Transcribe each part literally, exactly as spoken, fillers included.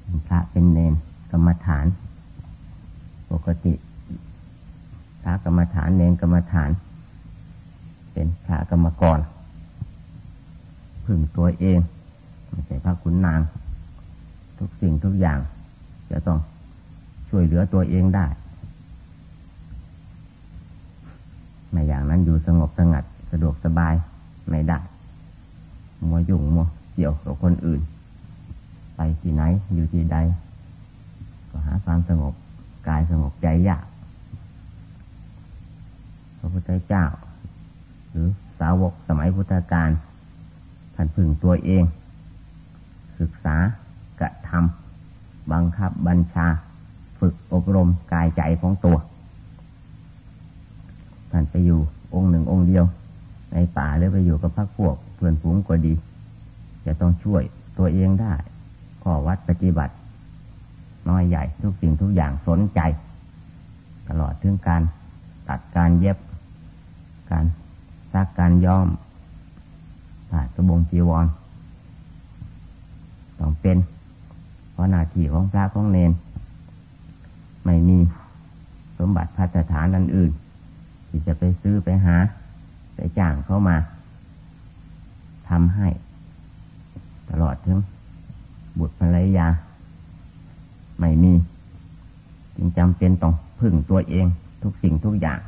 พระเป็นเณรกรรมฐานปกติพระกรรมฐานเณรกรรมฐานเป็นพระกรรมกรพึ่งตัวเองไม่ใช่พระขุนนางทุกสิ่งทุกอย่างจะต้องช่วยเหลือตัวเองได้ไม่อย่างนั้นอยู่สงบสงัดสะดวกสบายไม่ได้มัวยุ่งมัวเกี่ยวกับคนอื่นไปที่ไหนอยู่ที่ใดก็หาความสงบกายสงบใจยากพระพุทธเจ้าหรือสาวกสมัยพุทธกาลท่านพึ่งตัวเองศึกษากระทำบังคับบัญชาฝึกอบรมกายใจของตัวท่านไปอยู่องค์หนึ่งองค์เดียวในป่าหรือไปอยู่กับพรรคพวกเพื่อนฝูงก็ดีจะต้องช่วยตัวเองได้ข้อวัดปฏิบัติน้อยใหญ่ทุกสิ่งทุกอย่างสนใจตลอดถึงการตัดการเย็บการซักการย้อมผ้ากระบงจีวรต้องเป็นเพราะหน้าที่ของพระของเณรไม่มีสมบัติภัสถานอันอื่นที่จะไปซื้อไปหาไปจ้างเข้ามาทำให้ตลอดถึงบุตรภรรยาไม่มีจึงจำเป็นต้องพึ่งตัวเองทุกสิ่งทุกอย่าง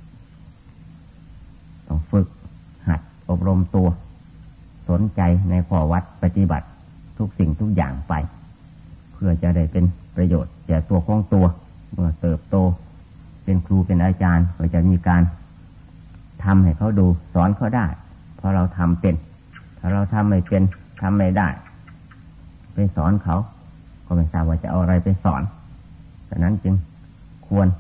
ต้องฝึกหัดอบรมตัวสนใจในข้อวัดปฏิบัติทุกสิ่งทุกอย่างไปเพื่อจะได้เป็นประโยชน์แก่ตัวของตัวเมื่อเติบโตเป็นครูเป็นอาจารย์ก็จะมีการทำให้เขาดูสอนเขาได้เพราะเราทำเป็นถ้าเราทำไม่เป็นทำไม่ได้ไปสอนเขาก็ไม่ทราบว่าจะเอาอะไรไปสอนดังนั้นจึงควร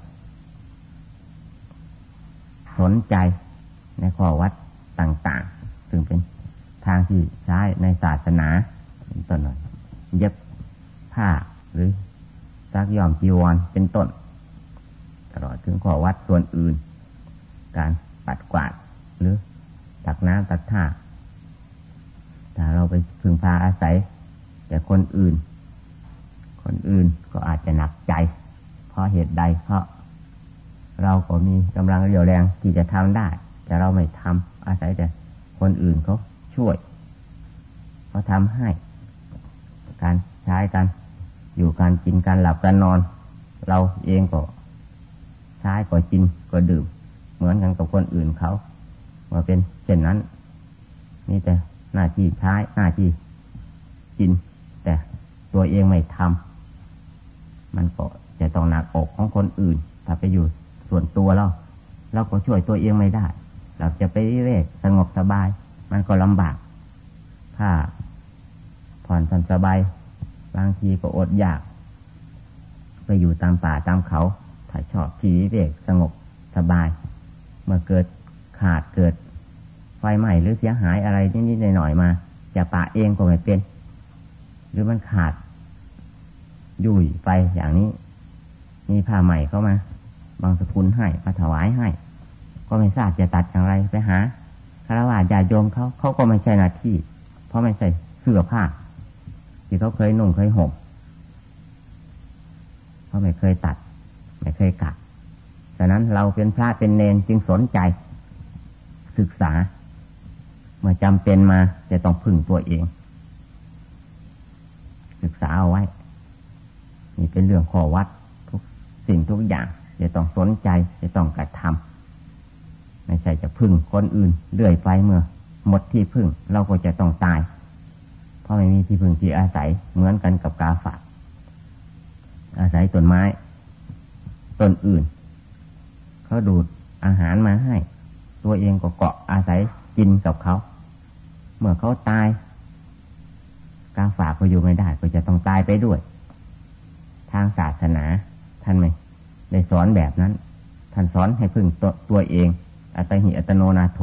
สนใจในข้อวัดต่างๆซึ่งเป็นทางที่ใช้ในศาสนาเป็นต้นเย็บผ้าหรือซักย้อมจีวรเป็นต้นตลอดถึงข้อวัดส่วนอื่นการปัดกวาดหรือตักน้ำตักท่าถ้าเราไปพึ่งพาอาศัยแต่คนอื่นคนอื่นก็อาจจะหนักใจเพราะเหตุใดเพราะเราก็มีกำลังเรี่ยวแรงที่จะทำได้แต่เราไม่ทำอาศัยแต่คนอื่นเขาช่วยเขาทำให้การใช้กันอยู่การกินการหลับการนอนเราเองก็ใช้ก็กินก็ดื่มเหมือนกันกับคนอื่นเขาเมื่อเป็นเช่นนั้นนี่แต่หน้าที่ใช้หน้าที่กินแต่ตัวเองไม่ทำมันก็จะต้องหนักอกของคนอื่นถ้าไปอยู่ส่วนตัวเราเราก็ช่วยตัวเองไม่ได้เราจะไปเรกสงบสบายมันก็ลำบากถ้าผ่อนสบายบางทีก็อดอยากไปอยู่ตามป่าตามเขาถ้าชอบที่เรกสงบสบายเมื่อเกิดขาดเกิดไฟไหม้หรือเสียหายอะไรนิดๆหน่อยๆมาจะป่าเองก็ไม่เป็นหรือมันขาดยุ่ยไปอย่างนี้มีผ้าใหม่เข้ามาบางสกุลให้มาถวายให้ก็ไม่ทราบจะตัดอย่างไรไปหาคฤหัสถ์ญาติโยมเขาเขาก็ไม่ใช่หน้าที่เพราะไม่ใช่เสื้อผ้าที่เขาเคยนุ่งเคยห่มเขาไม่เคยตัดไม่เคยกัดฉะนั้นเราเป็นพระเป็นเณรจึงสนใจศึกษาเมื่อจำเป็นมาจะต้องพึ่งตัวเองศึกษาเอาไว้นี่เป็นเรื่องข้อวัดทุกสิ่งทุกอย่างจะต้องสนใจจะต้องกระทำไม่ใช่จะพึ่งคนอื่นเรื่อยไปเมื่อหมดที่พึ่งเราก็จะต้องตายเพราะไม่มีที่พึ่งที่อาศัยเหมือนกันกับกาฝากอาศัยต้นไม้ต้นอื่นเขาดูดอาหารมาให้ตัวเองก็เกาะอาศัยกินกับเขาเมื่อเขาตายกาฝากก็อยู่ไม่ได้ก็จะต้องตายไปด้วยทางศาสนาท่านไม่ได้สอนแบบนั้นท่านสอนให้พึ่งตัวตัวเองอัตหิอัตโนนาโถ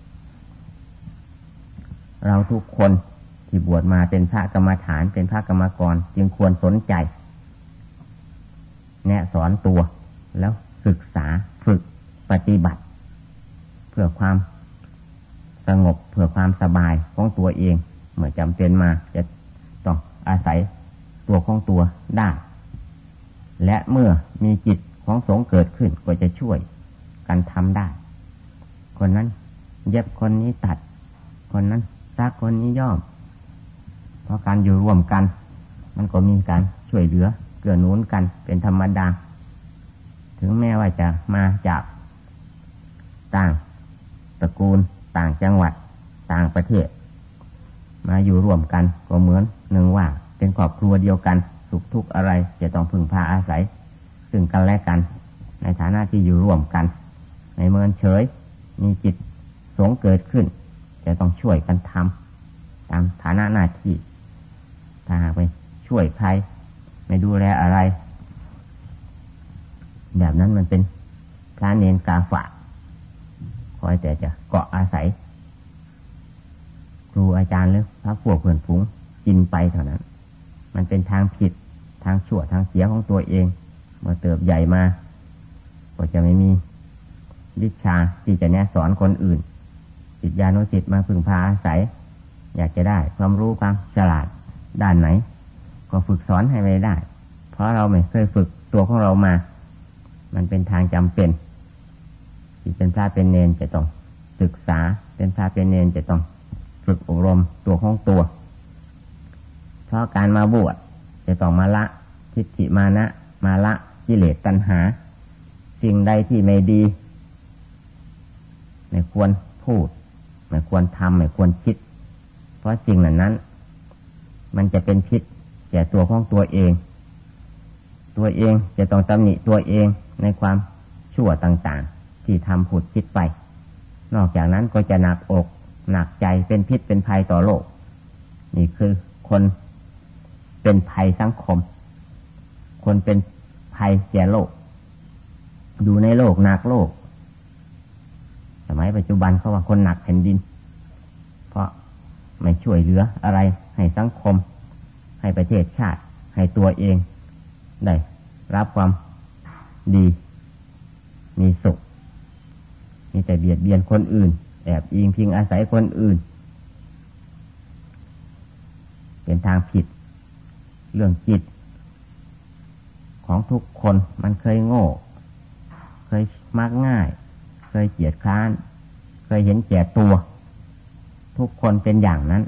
เราทุกคนที่บวชมาเป็นพระกรรมฐานเป็นพระกรรมกรจึงควรสนใจแนะสอนตัวแล้วศึกษาฝึกปฏิบัติเพื่อความสงบเพื่อความสบายของตัวเองเมื่อจำเป็นมาจะต้องอาศัยตัวของตัวได้และเมื่อมีจิตของสงฆ์เกิดขึ้นก็จะช่วยกันทำได้คนนั้นเย็บคนนี้ตัดคนนั้นซักคนนี้ย้อมเพราะการอยู่ร่วมกันมันก็มีการช่วยเหลือเกื้อหนุนกันเป็นธรรมดาถึงแม้ว่าจะมาจากต่างตระกูลต่างจังหวัดต่างประเทศมาอยู่ร่วมกันก็เหมือนหนึ่งว่าเป็นครอบครัวเดียวกันสุขทุกข์อะไรจะต้องพึ่งพาอาศัยซึ่งกันและกันในฐานะที่อยู่ร่วมกันในเมินเฉยมีจิตสงฆ์เกิดขึ้นจะต้องช่วยกันทำตามฐานะหน้าที่ถ้าหากไปช่วยใครไม่ดูแลอะไรแบบนั้นมันเป็นพระเนรกาฝากคอยแต่จะเกาะอาศัยครูอาจารย์หรือพระพวกเพื่อนฝูงกินไปเท่านั้นมันเป็นทางผิดทางชั่วทางเสียของตัวเองเมื่อเติบใหญ่มาก็จะไม่มีวิชาที่จะแนะสอนคนอื่นศิษยานุศิษย์มาพึ่งพาอาศัยอยากจะได้ความรู้ความฉลาดด้านไหนก็ฝึกสอนให้ไม่ได้เพราะเราไม่เคยฝึกตัวของเรามามันเป็นทางจำเป็นที่เป็นพระเป็นเณรจะต้องศึกษาเป็นพระเป็นเณรจะต้องฝึกอบรมตัวของตัวเพราะการมาบวชจะต้องมาละทิฏฐิมานะมาละกิเลสตัณหาสิ่งใดที่ไม่ดีไม่ควรพูดไม่ควรทำไม่ควรคิดเพราะสิ่งเหล่านั้นมันจะเป็นพิษแก่ตัวของตัวเองตัวเองจะต้องตำหนิตัวเองในความชั่วต่างๆที่ทำพูดคิดไปนอกจากนั้นก็จะหนักอกหนักใจเป็นพิษเป็นภัยต่อโลกนี่คือคนเป็นภัยสังคมคนเป็นภัยแก่โลกอยู่ในโลกหนักโลกสมัยปัจจุบันเขาว่าคนหนักแผ่นดินเพราะไม่ช่วยเหลืออะไรให้สังคมให้ประเทศชาติให้ตัวเองได้รับความดีมีสุขมีแต่เบียดเบียนคนอื่นแอบอิงพิงอาศัยคนอื่นเป็นทางผิดเรื่องจิตของทุกคนมันเคยโง่เคยมักง่ายเคยเกียจคร้านเคยเห็นแก่ตัวทุกคนเป็นอย่างนั้น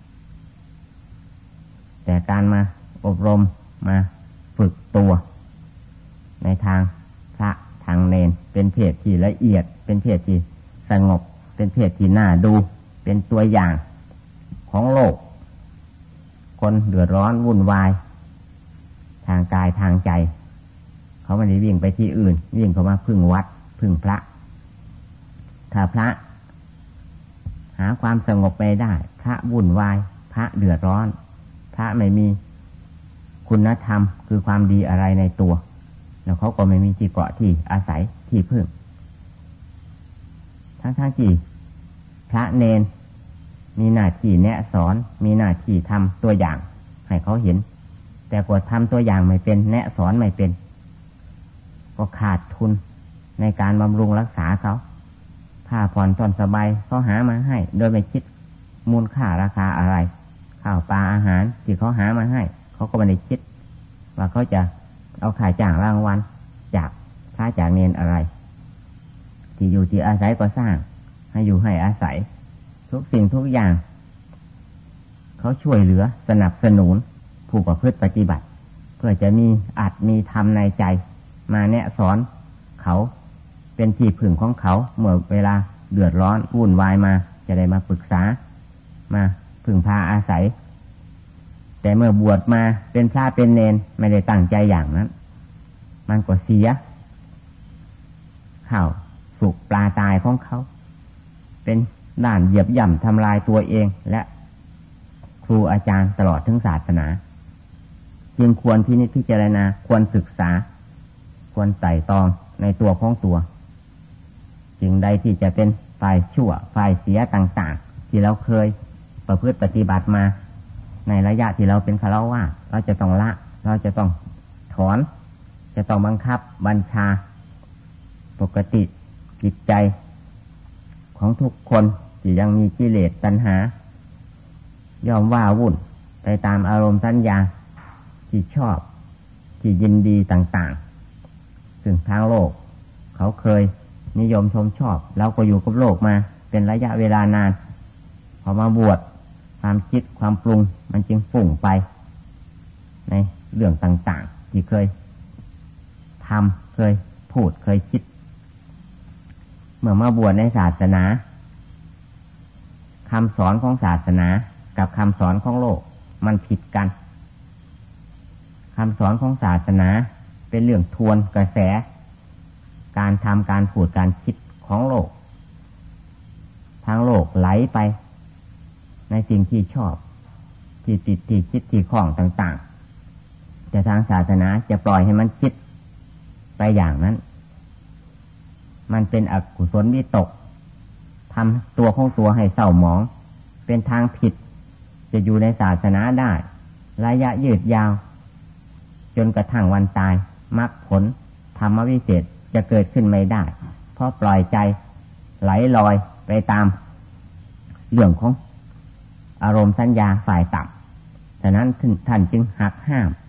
แต่การมาอบรมมาฝึกตัวในทางพระทางเณรเป็นเพศที่ละเอียดเป็นเพศที่สงบเป็นเพศที่น่าดูเป็นตัวอย่างของโลกคนเดือดร้อนวุ่นวายทางกายทางใจเขาไม่ได้วิ่งไปที่อื่นวิ่งเข้ามาพึ่งวัดพึ่งพระถ้าพระหาความสงบไม่ได้พระวุ่นวายพระเดือดร้อนพระไม่มีคุณธรรมคือความดีอะไรในตัวแล้วเขาก็ไม่มีที่เกาะที่อาศัยที่พึ่งทั้งทั้งที่พระเณรมีหน้าที่แนะสอนมีหน้าที่ทำตัวอย่างให้เขาเห็นแต่กว่าทำตัวอย่างไม่เป็นแนะสอนไม่เป็นก็ขาดทุนในการบำรุงรักษาเขาผ้าผ่อนตอนสบายเขาหามาให้โดยไม่คิดมูลค่าราคาอะไรข้าวปลาอาหารที่เขาหามาให้เขาก็ไม่ได้คิดว่าเขาจะเอาค่าจ้างรางวัลจากพระจากเณรอะไรที่อยู่ที่อาศัยก็สร้างให้อยู่ให้อาศัยทุกสิ่งทุกอย่างเขาช่วยเหลือสนับสนุนผู้ประพฤติปฏิบัติเพื่อจะมีอัตมีธรรมในใจมาแนะสอนเขาเป็นที่พึ่งของเขาเมื่อเวลาเดือดร้อนวุ่นวายมาจะได้มาปรึกษามาพึ่งพาอาศัยแต่เมื่อบวชมาเป็นพระเป็นเณรไม่ได้ตั้งใจอย่างนั้นมันก็เสียข้าวสุกปลาตายของเขาเป็นด้านเหยียบย่ำทำลายตัวเองและครูอาจารย์ตลอดทั้งศาสนาจึงควรพินิจพิจารณาควรศึกษาควรไต่ตองในตัวของตัวสิ่งใดที่จะเป็นฝ่ายชั่วฝ่ายเสียต่างๆที่เราเคยประพฤติปฏิบัติมาในระยะที่เราเป็นฆราวาสเราจะต้องละเราจะต้องถอนจะต้องบังคับบัญชาปกติจิตใจของทุกคนที่ยังมีกิเลสตัณหาย่อมว่าวุ่นไปตามอารมณ์สัญญาที่ชอบที่ยินดีต่างๆซึ่งทางโลกเขาเคยนิยมชมชอบเราก็อยู่กับโลกมาเป็นระยะเวลานานพอมาบวชความคิดความปรุงมันจึงฝุ่งไปในเรื่องต่างๆที่เคยทำเคยพูดเคยคิดเมื่อมาบวชในศาสนาคำสอนของศาสนากับคำสอนของโลกมันผิดกันคำสอนของศาสนาเป็นเรื่องทวนกระแสการทำการพูดการคิดของโลกทางโลกไหลไปในสิ่งที่ชอบที่ติดที่คิดที่คล้องต่างๆแต่ทางศาสนาจะปล่อยให้มันคิดไปอย่างนั้นมันเป็นอกุศลวิตกทำตัวของตัวให้เศร้าหมองเป็นทางผิดจะอยู่ในศาสนาได้ระยะยืดยาวจนกระทั่งวันตายมรรคผลธรรมวิเศษจะเกิดขึ้นไม่ได้เพราะปล่อยใจไหลลอยไปตามเรื่องของอารมณ์สัญญาฝ่ายต่ำฉะนั้นท่านจึงหักห้าม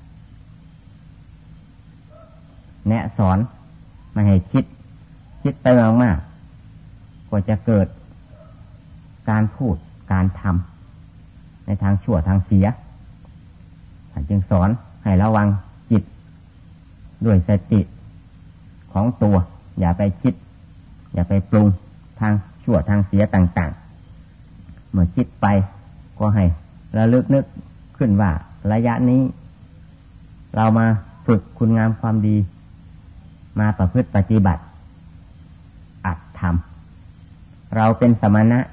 แนะสอนไม่ให้คิดคิดไปมากๆก็จะเกิดการพูดการทำในทางชั่วทางเสียท่านจึงสอนให้ระวังจิตด้วยสติของตัวอย่าไปคิดอย่าไปปรุงทางชั่วทางเสียต่างๆเมื่อคิดไปก็ให้ระลึกนึกขึ้นว่าระยะนี้เรามาฝึกคุณงามความดีมาประพฤติปฏิบัติอัตธรรมเราเป็นสมณะ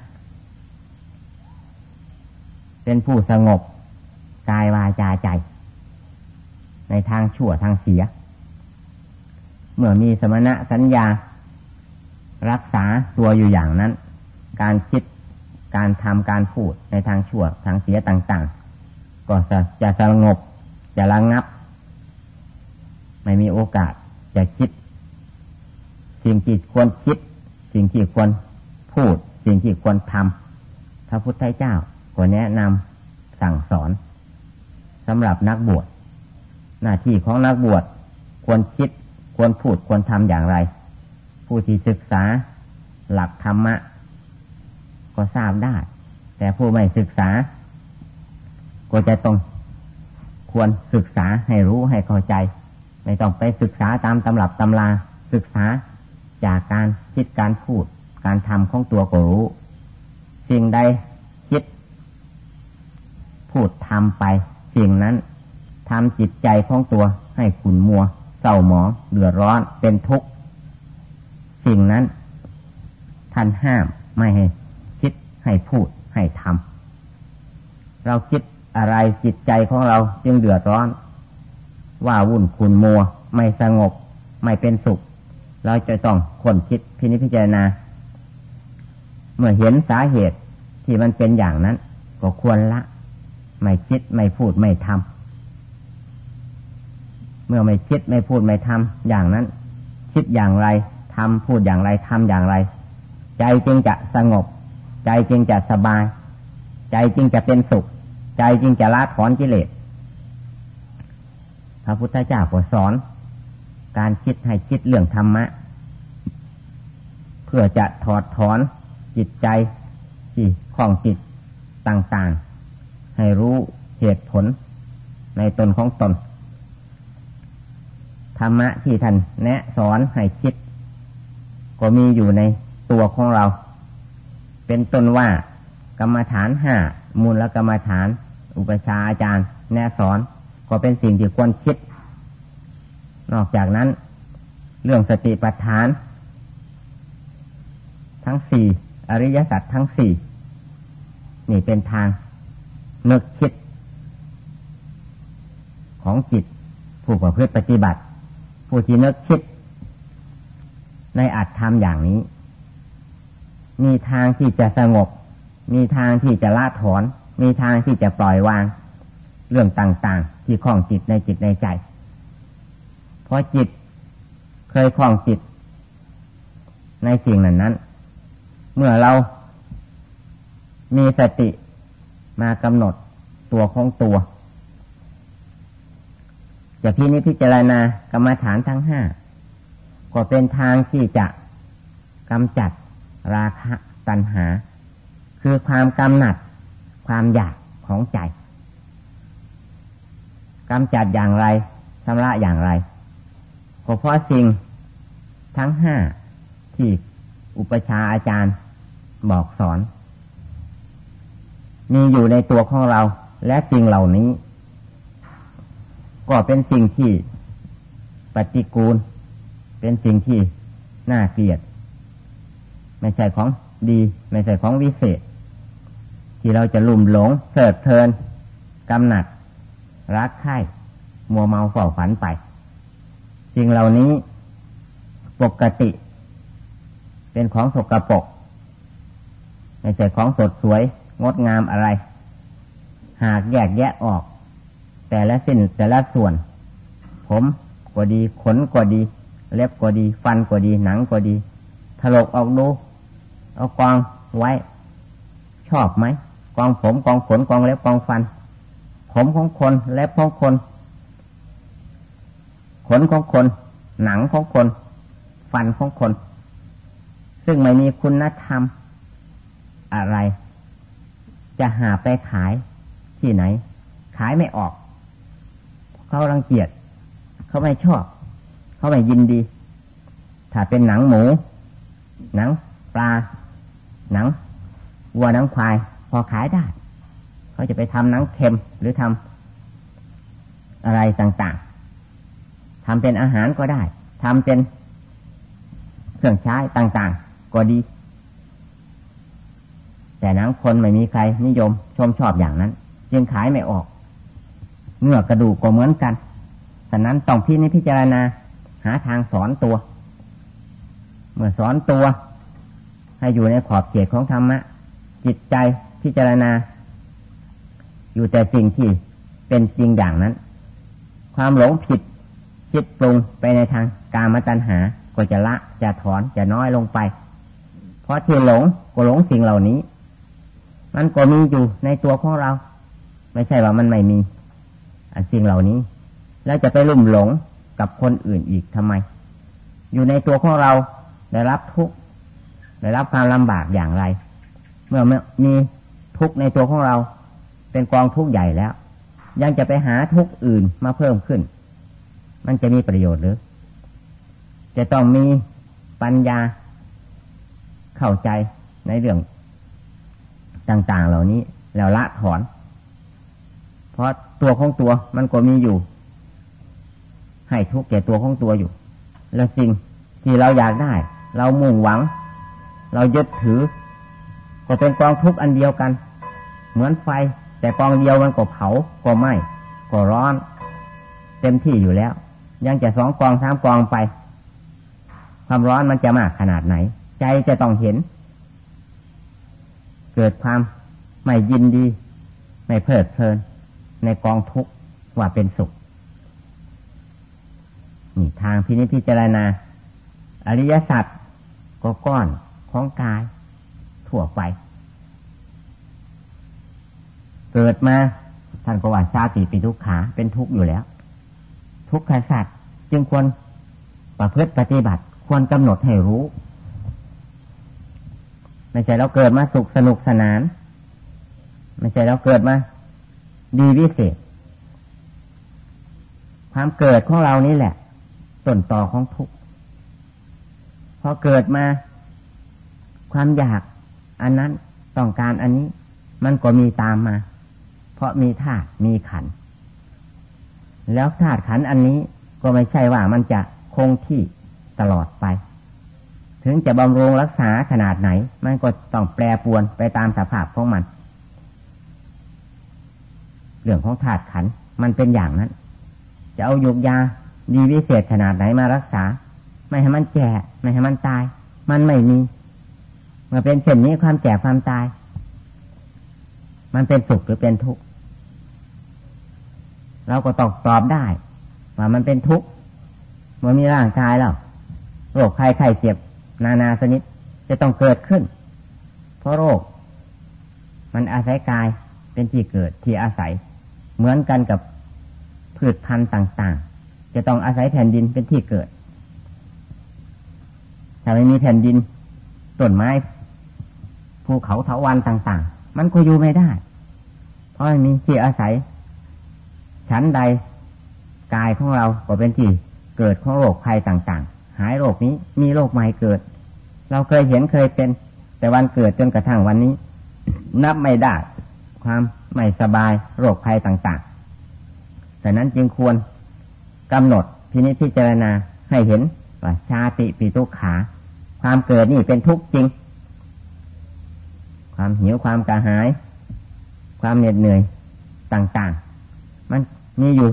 เป็นผู้สงบกายวาจาใจในทางชั่วทางเสียเมื่อมีสมณะสัญญารักษาตัวอยู่อย่างนั้นการคิดการทำการพูดในทางชั่วทางเสียต่างๆก็จะจะสงบจะระงับไม่มีโอกาสจะคิดสิ่งที่ควรคิดสิ่งที่ควรพูดสิ่งที่ควรทำพระพุทธเจ้าก็แนะนำสั่งสอนสำหรับนักบวชหน้าที่ของนักบวชควรคิดควรพูดควรทำอย่างไรผู้ที่ศึกษาหลักธรรมะก็ทราบได้แต่ผู้ไม่ศึกษาก็จะต้องควรศึกษาให้รู้ให้เข้าใจไม่ต้องไปศึกษาตามตำรับตำราศึกษาจากการคิดการพูดการทำของตัวก็รู้สิ่งใดคิดพูดทำไปสิ่งนั้นทำจิตใจของตัวให้ขุ่นมัวเศร้าหมองเดือดร้อนเป็นทุกข์สิ่งนั้นท่านห้ามไม่ให้คิดให้พูดให้ทำเราคิดอะไรจิตใจของเราจึงเดือดร้อนว่าวุ่นขุ่นมัวไม่สงบไม่เป็นสุขเราจะต้องค้นคิดพินิจพิจารณาเมื่อเห็นสาเหตุที่มันเป็นอย่างนั้นก็ควรละไม่คิดไม่พูดไม่ทำเมื่อไม่คิดไม่พูดไม่ทำอย่างนั้นคิดอย่างไรทำพูดอย่างไรทำอย่างไรใจจึงจะสงบใจจึงจะสบายใจจึงจะเป็นสุขใจจึงจะละถอนกิเลสพระพุทธเจ้าก็สอนการคิดให้คิดเรื่องธรรมะเพื่อจะถอดถอนจิตใจที่คล้องจิตต่างๆให้รู้เหตุผลในตนของตนธรรมะที่ท่านแนะสอนให้คิดก็มีอยู่ในตัวของเราเป็นต้นว่ากรรมฐานห้ามูลกรรมฐานอุปชาอาจารย์แนะสอนก็เป็นสิ่งที่ควรคิดนอกจากนั้นเรื่องสติปัฏฐานทั้งสี่อริยสัจทั้งสี่นี่เป็นทางนึกคิดของจิตผู้ประพฤติปฏิบัติผู้ที่นึกคิดในอัตธรรมอย่างนี้มีทางที่จะสงบมีทางที่จะละถอนมีทางที่จะปล่อยวางเรื่องต่างๆที่คล้องจิตในจิตในใจเพราะจิตเคยคล้องจิตในสิ่งนั้นนั้นเมื่อเรามีสติมากำหนดตัวของตัวจะพินิจพิจารณากรรมฐานทั้งห้าก็เป็นทางที่จะกำจัดราคะตัณหาคือความกำหนัดความอยากของใจกำจัดอย่างไรชำระอย่างไรก็เพราะสิ่งทั้งห้าที่อุปชาอาจารย์บอกสอนมีอยู่ในตัวของเราและสิ่งเหล่านี้ก็เป็นสิ่งที่ปฏิกูลเป็นสิ่งที่น่าเกลียดไม่ใช่ของดีไม่ใช่ของวิเศษที่เราจะลุ่มหลงเพลิดเพลินกำหนัดรักใคร่มัวเมาเฝ้าฝันไปสิ่งเหล่านี้ปกติเป็นของสกปรกไม่ใช่ของสดสวยงดงามอะไรหากแยกแยะออกแต่ละสิ้นแต่ละส่วนผมก็ดีขนก็ดีเล็บก็ดีฟันก็ดีหนังก็ดีถลกออกดูเอากองไว้ชอบไหมกองผมกองขนกองเล็บกองฟันผมของคนเล็บของคนขนของคนหนังของคนฟันของคนซึ่งไม่มีคุณธรรมอะไรจะหาไปขายที่ไหนขายไม่ออกเขารังเกียจเขาไม่ชอบเขาไม่ยินดีถ้าเป็นหนังหมูหนังปลาหนังวัวหนังควายพอขายได้เขาจะไปทำหนังเค็มหรือทำอะไรต่างๆทำเป็นอาหารก็ได้ทำเป็นเครื่องใช้ต่างๆก็ดีแต่หนังคนไม่มีใครนิยมชมชอบอย่างนั้นจึงขายไม่ออกเนื้อกระดูกก็เหมือนกันฉะนั้นต้องพินิจพิจารณาหาทางสอนตัวเมื่อสอนตัวให้อยู่ในขอบเขตของธรรมะจิตใจพิจารณาอยู่แต่สิ่งที่เป็นจริงอย่างนั้นความหลงผิดคิดปรุงไปในทางกามตัณหาก็จะละจะถอนจะน้อยลงไปเพราะที่หลงก็หลงสิ่งเหล่านี้มันก็มีอยู่ในตัวของเราไม่ใช่ว่ามันไม่มีอันสิ่งเหล่านี้แล้วจะไปลุ่มหลงกับคนอื่นอีกทำไมอยู่ในตัวของเราได้รับทุกข์ได้รับความลำบากอย่างไรเมื่อมีทุกข์ในตัวของเราเป็นกองทุกข์ใหญ่แล้วยังจะไปหาทุกข์อื่นมาเพิ่มขึ้นมันจะมีประโยชน์หรือจะต้องมีปัญญาเข้าใจในเรื่องต่างๆเหล่านี้แล้วละถอนเพราะตัวของตัวมันก็มีอยู่ให้ทุกข์แก่ตัวของตัวอยู่แล้วสิ่งที่เราอยากได้เรามุ่งหวังเรายึดถือก็เป็นกองทุกข์อันเดียวกันเหมือนไฟแต่กองเดียวมันก็เผาก็ไหม้ก็ร้อนเต็มที่อยู่แล้วยังจะสองกองสามกองไปความร้อนมันจะมากขนาดไหนใจจะต้องเห็นเกิดความไม่ยินดีไม่เพลิดเพลินในกองทุกข์ว่าเป็นสุขนี่ทางพินิจพิจารณาอริยสัจก็ก้อนของกายทั่วไปเกิดมาท่านก็ว่าชาติเป็นทุกขาเป็นทุกข์อยู่แล้วทุกขสัจจึงควรประพฤติปฏิบัติควรกำหนดให้รู้ไม่ใช่เราเกิดมาสุขสนุกสนานไม่ใช่เราเกิดมาดีวิเศษความเกิดของเรานี่แหละต้นตอของทุกข์พอเกิดมาความอยากอันนั้นต้องการอันนี้มันก็มีตามมาเพราะมีธาตุมีขันธ์แล้วธาตุขันธ์อันนี้ก็ไม่ใช่ว่ามันจะคงที่ตลอดไปถึงจะบำรุงรักษาขนาดไหนมันก็ต้องแปรปรวนไปตามสภาพของมันเรื่องของธาตุขันธ์มันเป็นอย่างนั้นจะเอายุกยาดีวิเศษขนาดไหนมารักษาไม่ให้มันแก่ไม่ให้มันตายมันไม่มีเมื่อเป็นเช่นนี้ความแก่ความตายมันเป็นสุขหรือเป็นทุกข์เราก็ตอบตอบได้ว่ามันเป็นทุกข์เมื่อมีร่างกายแล้วโรคภัยไข้เจ็บนานาชนิดจะต้องเกิดขึ้นเพราะโรคมันอาศัยกายเป็นที่เกิดที่อาศัยเหมือนกันกับพืชพันธุ์ต่างจะต้องอาศัยแผ่นดินเป็นที่เกิดถ้าไม่มีแผ่นดินต้นไม้ภูเขาเถาวัลย์ต่างๆมันก็อยู่ไม่ได้เพราะไม่มีที่อาศัยชั้นใดกายของเราก็เป็นที่เกิดของโรคภัยต่างๆหายโรคนี้มีโรคใหม่เกิดเราเคยเห็นเคยเป็นแต่วันเกิดจนกระทั่งวันนี้นับไม่ได้ความไม่สบายโรคภัยต่างๆแต่นั้นจึงควรกำหนดพินิจพิจารณาให้เห็นว่าชาติปิทุกขาความเกิดนี่เป็นทุกข์จริงความหิวความกระหายความเหน็ดเหนื่อยต่างๆมันมีอยู่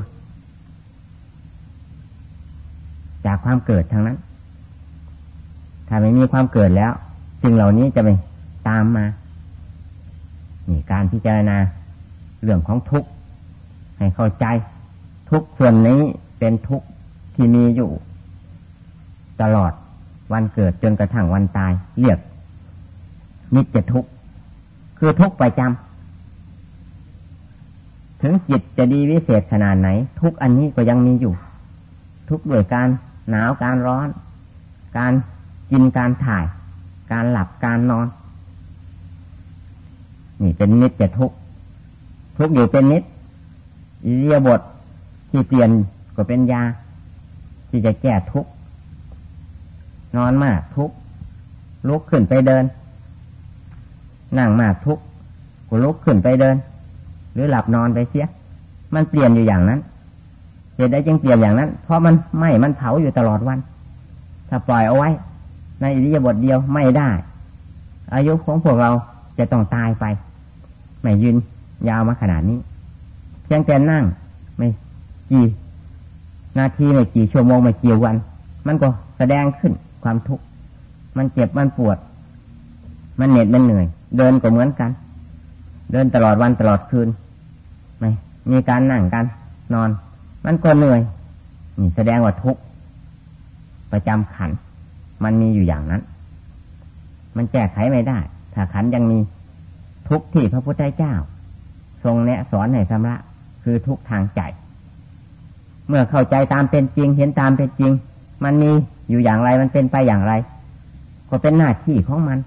จากความเกิดทั้งนั้นถ้าไม่มีความเกิดแล้วสิ่งเหล่านี้จะไม่ตามมานี่การพิจารณาเรื่องของทุกข์ให้เข้าใจทุกข์ส่วนนี้เป็นทุกข์ที่มีอยู่ตลอดวันเกิดจนกระทั่งวันตายเรียกนิจทุกข์คือทุกข์ประจำถึงจิตจะดีวิเศษขนาดไหนทุกข์อันนี้ก็ยังมีอยู่ทุกข์ด้วยการหนาวการร้อนการกินการถ่ายการหลับการนอนนี่เป็นนิจทุกข์ทุกข์อยู่เป็นนิจอิริยาบถที่เปลี่ยนก็เป็นยาที่จะแก้ทุกข์นอนมากทุกข์ลุกขึ้นไปเดินนั่งมากทุกข์ก็ลุกขึ้นไปเดินหรือหลับนอนไปเสียมันเปลี่ยนอยู่อย่างนั้นเหตุใดจึงเปลี่ยนอย่างนั้นเพราะมันไหม้มันเผาอยู่ตลอดวันถ้าปล่อยเอาไว้ในอิริยาบถเดียวไม่ได้อายุของพวกเราจะต้องตายไปไม่ยืนยาวมาขนาดนี้เพียงแต่นั่งไม่กี่นาทีไม่กี่ชั่วโมงไม่กี่วันมันก็แสดงขึ้นความทุกข์มันเจ็บมันปวดมันเหน็ดมันเหนื่อยเดินก็เหมือนกันเดินตลอดวันตลอดคืนไม่มีการนั่งการนอนมันก็เหนื่อยนี่แสดงว่าทุกข์ประจำขันธ์มันมีอยู่อย่างนั้นมันแก้ไขไม่ได้ถ้าขันธ์ยังมีทุกข์ที่พระพุทธเจ้าทรงแนะสอนให้ชำระคือทุกข์ทางใจเมื่อเข้าใจตามเป็นจริงเห็นตามเป็นจริงมันมีอยู่อย่างไรมันเป็นไปอย่างไรก็เป็นหน้าที่ของมัน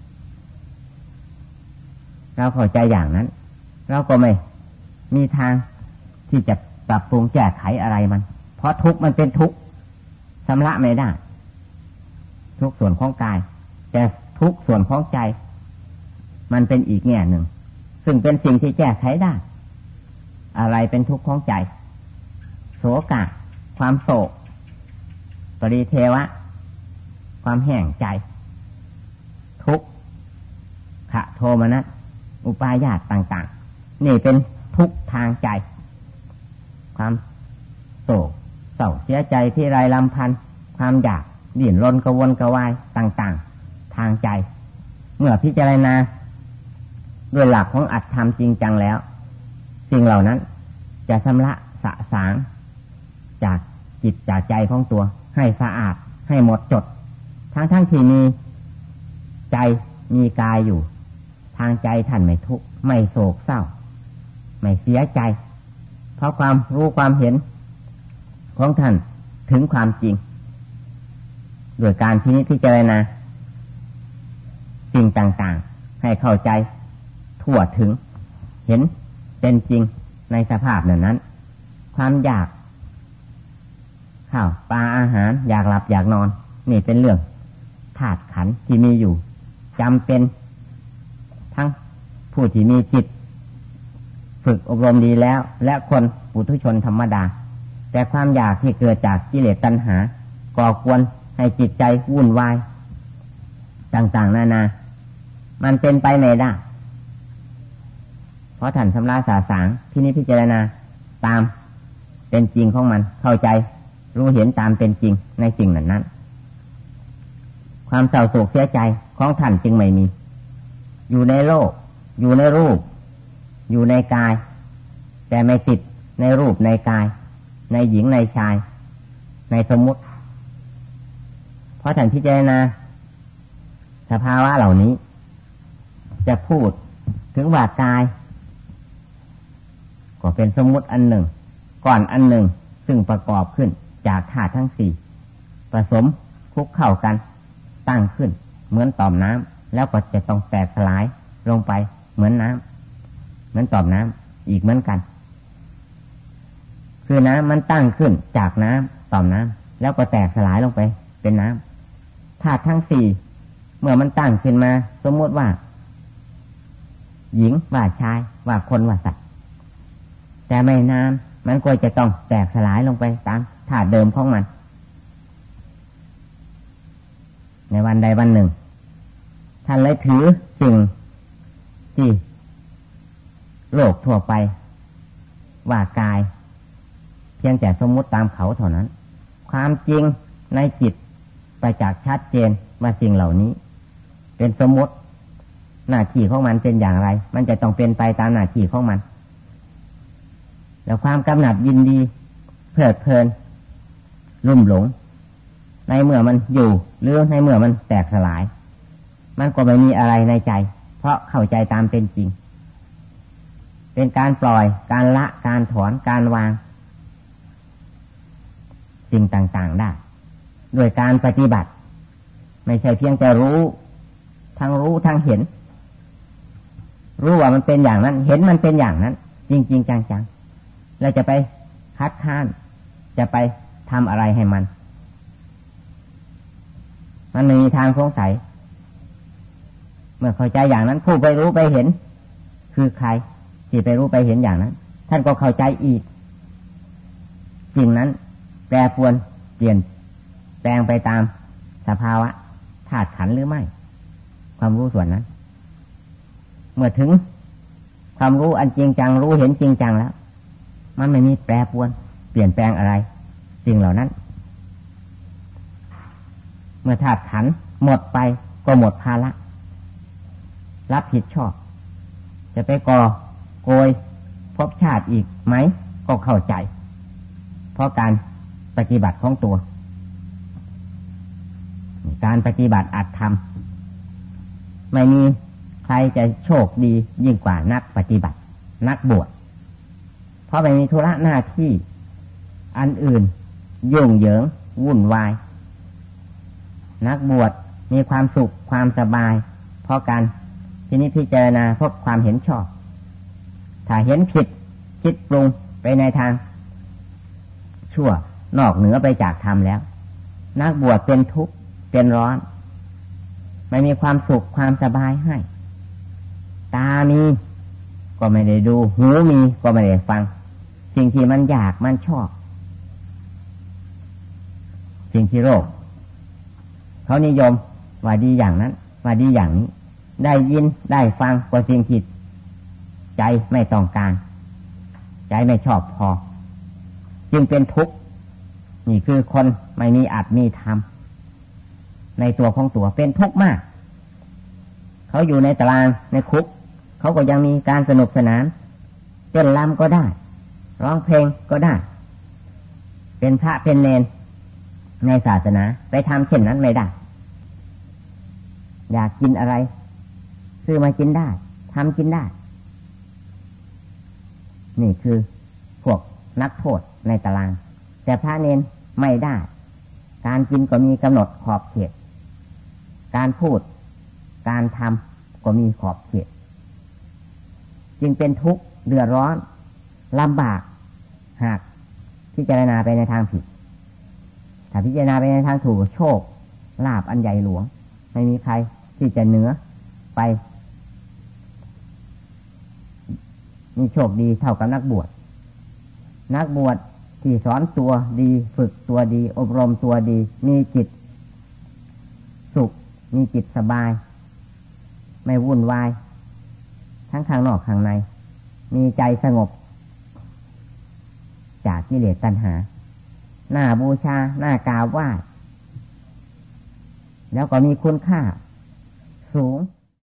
เราเข้าใจอย่างนั้นเราก็ไม่มีทางที่จะปรับปรุงแก้ไขอะไรมันเพราะทุกข์มันเป็นทุกข์ชำระไม่ได้ทุกส่วนของกายแต่ทุกส่วนของใจมันเป็นอีกแง่หนึ่งซึ่งเป็นสิ่งที่แก้ไขได้อะไรเป็นทุกข์ของใจโศกะความโศกปริเทวะความแห้งใจทุกข์ขะโทมนัสอุปาญาตต่างๆนี่เป็นทุกข์ทางใจความโศกเศร้าเสียใจที่ไรลำพันธ์ความอยากดิ้นรนกระวนกระวายต่างๆทางใจเมื่อพิจารณาด้วยหลักของอัตธรรมจริงจังแล้วสิ่งเหล่านั้นจะชำระสะสางจากจิตจากใจของตัวให้สะอาดให้หมดจดทั้งทั้งที่มีใจมีกายอยู่ทางใจท่านไม่ทุกข์ไม่โศกเศร้าไม่เสียใจเพราะความรู้ความเห็นของท่านถึงความจริงโดยการพินิจพิจารณาสิ่งต่างๆให้เข้าใจทั่วถึงเห็นเป็นจริงในสภาพนั้นนั้นความอยากข้าวปลาอาหารอยากหลับอยากนอนนี่เป็นเรื่องธาตุขันธ์ที่มีอยู่จำเป็นทั้งผู้ที่มีจิตฝึกอบรมดีแล้วและคนปุถุชนธรรมดาแต่ความอยากที่เกิดจากกิเลสตัณหาก่อกวนให้จิตใจวุ่นวายต่างๆนานามันเป็นไปไม่ได้เพราะท่านชำระสาสางที่นี้พิจารณาตามเป็นจริงของมันเข้าใจรู้เห็นตามเป็นจริงในสิ่งนั้นนั้นความเศร้าโศกเสียใจของท่านจึงไม่มีอยู่ในโลกอยู่ในรูปอยู่ในกายแต่ไม่ติดในรูปในกายในหญิงในชายในสมมุติเพราะท่านพิจารณาสภาวะเหล่านี้จะพูดถึงว่ากายก็เป็นสมมุติอันหนึ่งก่อนอันหนึ่งซึ่งซึ่งประกอบขึ้นจากธาตุทั้งสี่ผสมคลุกเข้ากันตั้งขึ้นเหมือนต่อมน้ำแล้วก็จะต้องแตกสลายลงไปเหมือนน้ำเหมือนต่อมน้ำอีกเหมือนกันคือน้ำมันตั้งขึ้นจากน้ำต่อมน้ำแล้วก็แตกสลายลงไปเป็นน้ำธาตุทั้งสี่เมื่อมันตั้งขึ้นมาสมมติว่าหญิงว่าชายว่าคนว่าสัตว์แต่ไม่นานมันก็จะต้องแตกสลายลงไปตามธาตุเดิมของมันในวันใดวันหนึ่งท่านเลยถือสิ่งที่โลกทั่วไปว่ากายเพียงแต่สมมุติตามเขาเท่านั้นความจริงในจิตประจักษ์ชัดเจนว่าสิ่งเหล่านี้เป็นสมมุติหน้าที่ของมันเป็นอย่างไรมันจะต้องเป็นไปตามหน้าที่ของมันแล้วความกำหนัดยินดีเพลิดเพลินลุ่มหลงในเมื่อมันอยู่หรือในเมื่อมันแตกสลายมันก็ไม่มีอะไรในใจเพราะเข้าใจตามเป็นจริงเป็นการปล่อยการละการถอนการวางสิ่งต่างๆได้โดยการปฏิบัติไม่ใช่เพียงแต่รู้ทั้งรู้ทั้งเห็นรู้ว่ามันเป็นอย่างนั้นเห็นมันเป็นอย่างนั้นจริงๆจังๆแล้วจะไปคัดค้านจะไปทำอะไรให้มันมันไม่มีทางสงสัยเมื่อเข้าใจอย่างนั้นผู้ไปรู้ไปเห็นคือใครที่ไปรู้ไปเห็นอย่างนั้นท่านก็เข้าใจอีกสิ่งนั้นแปรปรวนเปลี่ยนแปลงไปตามสภาวะธาตุขันธ์หรือไม่ความรู้ส่วนนั้นเมื่อถึงความรู้อันจริงจังรู้เห็นจริงจังแล้วมันไม่มีแปรปรวนเปลี่ยนแปลงอะไรสิ่งเหล่านั้นเมื่อธาตุขันธ์หมดไปก็หมดภาระรับผิดชอบจะไปก่อโกยภพชาติอีกไหมก็เข้าใจเพราะการปฏิบัติของตัวการปฏิบัติอัตธรรมไม่มีใครจะโชคดียิ่งกว่านักปฏิบัตินักบวชเพราะไม่มีธุระหน้าที่อันอื่นยุ่งเหยิงวุ่นวายนักบวชมีความสุขความสบายเพราะการที่นี้พิจารณาเพราะความเห็นชอบถ้าเห็นผิดคิดปรุงไปในทางชั่วนอกเหนือไปจากธรรมแล้วนักบวชเป็นทุกข์เป็นร้อนไม่มีความสุขความสบายให้ตามีก็ไม่ได้ดูหูมีก็ไม่ได้ฟังสิ่งที่มันอยากมันชอบสิ่งที่โลกเขานิยมว่าดีอย่างนั้นว่าดีอย่างนี้ได้ยินได้ฟังก็สิ่งที่ใจไม่ต้องการใจไม่ชอบพอจึงเป็นทุกข์นี่คือคนไม่มีอัตมีธรรมในตัวของตัวเป็นทุกข์มากเขาอยู่ในตารางในคุกเขาก็ยังมีการสนุกสนานเต้นรำก็ได้ร้องเพลงก็ได้เป็นพระเป็นเณรในศาสนาไปทำเช่นนั้นไม่ได้อยากกินอะไรซื้อมากินได้ทำกินได้นี่คือพวกนักโทษในตารางแต่พระเณรไม่ได้การกินก็มีกำหนดขอบเขตการพูดการทำก็มีขอบเขตจึงเป็นทุกข์เดือดร้อนลำบากหากพิจารณาไปในทางผิดถ้าพิจารณาไปในทางถูกโชคลาภอันใหญ่หลวงไม่มีใครที่จะเหนือไปมีโชคดีเท่ากับนักบวชนักบวชที่สอนตัวดีฝึกตัวดีอบรมตัวดีมีจิตสุขมีจิตสบายไม่วุ่นวายทั้งข้างนอกข้างในมีใจสงบจากกิเลสตัณหาหน้าบูชาหน้ากราบไหว้แล้วก็มีคุณค่าสูง